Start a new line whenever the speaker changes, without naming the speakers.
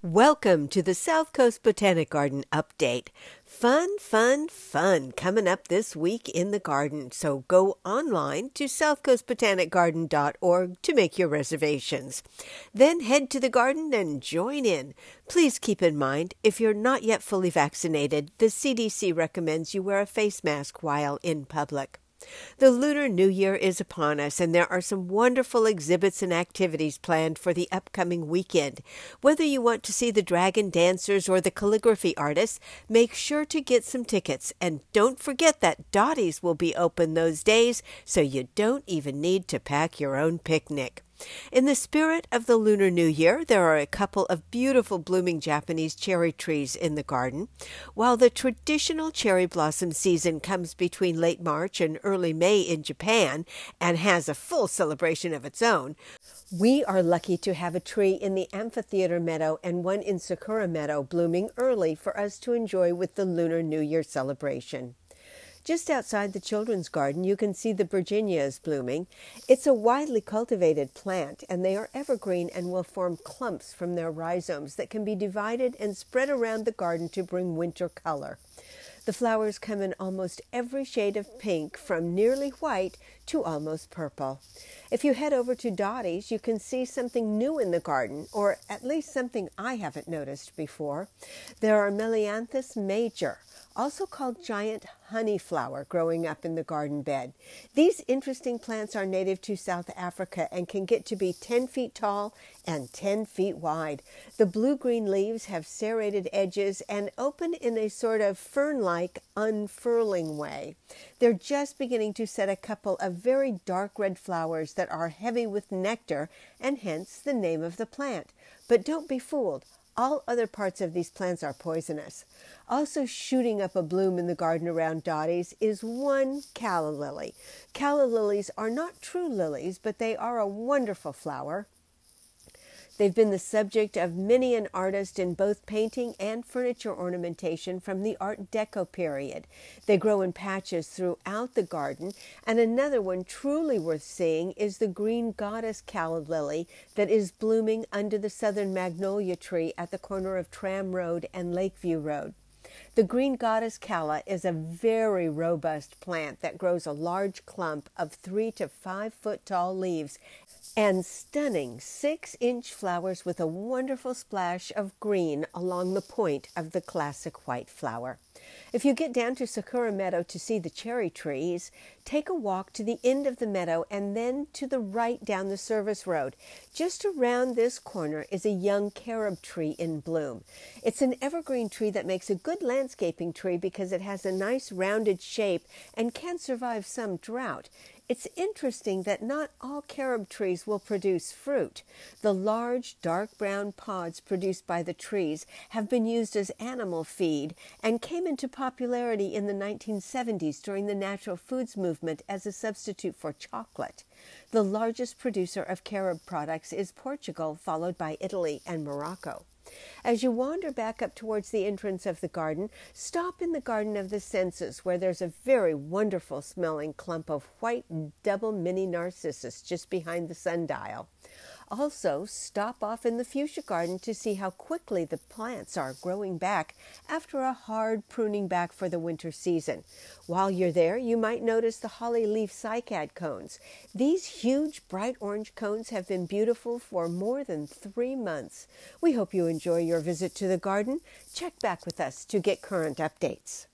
Welcome to the South Coast Botanic Garden Update. Fun, fun, fun coming up this week in the garden. So go online to southcoastbotanicgarden.org to make your reservations. Then head to the garden and join in. Please keep in mind, if you're not yet fully vaccinated, the CDC recommends you wear a face mask while in public. The Lunar New Year is upon us, and there are some wonderful exhibits and activities planned for the upcoming weekend. Whether you want to see the dragon dancers or the calligraphy artists, make sure to get some tickets. And don't forget that Dottie's will be open those days, so you don't even need to pack your own picnic. In the spirit of the Lunar New Year, there are a couple of beautiful blooming Japanese cherry trees in the garden. While the traditional cherry blossom season comes between late March and early May in Japan and has a full celebration of its own, we are lucky to have a tree in the amphitheater meadow and one in Sakura Meadow blooming early for us to enjoy with the Lunar New Year celebration. Just outside the children's garden, you can see the Virginias blooming. It's a widely cultivated plant, and they are evergreen and will form clumps from their rhizomes that can be divided and spread around the garden to bring winter color. The flowers come in almost every shade of pink, from nearly white to almost purple. If you head over to Dottie's, you can see something new in the garden, or at least something I haven't noticed before. There are Melianthus major, also called giant honeyflower, growing up in the garden bed. These interesting plants are native to South Africa and can get to be 10 feet tall and 10 feet wide. The blue-green leaves have serrated edges and open in a sort of fern-like unfurling way. They're just beginning to set a couple of very dark red flowers that are heavy with nectar, and hence the name of the plant. But don't be fooled. All other parts of these plants are poisonous. Also shooting up a bloom in the garden around Dottie's is one calla lily. Calla lilies are not true lilies, but they are a wonderful flower. They've been the subject of many an artist in both painting and furniture ornamentation from the Art Deco period. They grow in patches throughout the garden, and another one truly worth seeing is the green goddess calla lily that is blooming under the southern magnolia tree at the corner of Tram Road and Lakeview Road. The green goddess calla is a very robust plant that grows a large clump of 3 to 5 foot tall leaves and stunning 6-inch flowers with a wonderful splash of green along the point of the classic white flower. If you get down to Sakura Meadow to see the cherry trees, take a walk to the end of the meadow and then to the right down the service road. Just around this corner is a young carob tree in bloom. It's an evergreen tree that makes a good landscaping tree because it has a nice rounded shape and can survive some drought. It's interesting that not all carob trees will produce fruit. The large, dark brown pods produced by the trees have been used as animal feed and came into popularity in the 1970s during the natural foods movement as a substitute for chocolate. The largest producer of carob products is Portugal, followed by Italy and Morocco. As you wander back up towards the entrance of the garden, stop in the Garden of the Senses, where there's a very wonderful smelling clump of white double mini narcissus just behind the sundial. Also, stop off in the fuchsia garden to see how quickly the plants are growing back after a hard pruning back for the winter season. While you're there, you might notice the holly leaf cycad cones. These huge bright orange cones have been beautiful for more than 3 months. We hope you enjoy your visit to the garden. Check back with us to get current updates.